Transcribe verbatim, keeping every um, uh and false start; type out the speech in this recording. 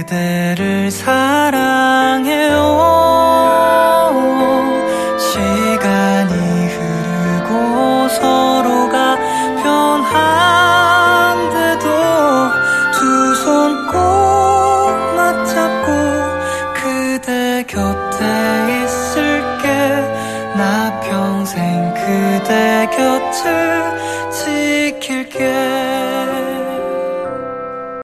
그대를 사랑해요. 시간이 흐르고 서로가 변한데도 두 손 꼭 맞잡고 그대 곁에 있을게. 나 평생 그대 곁을 지킬게.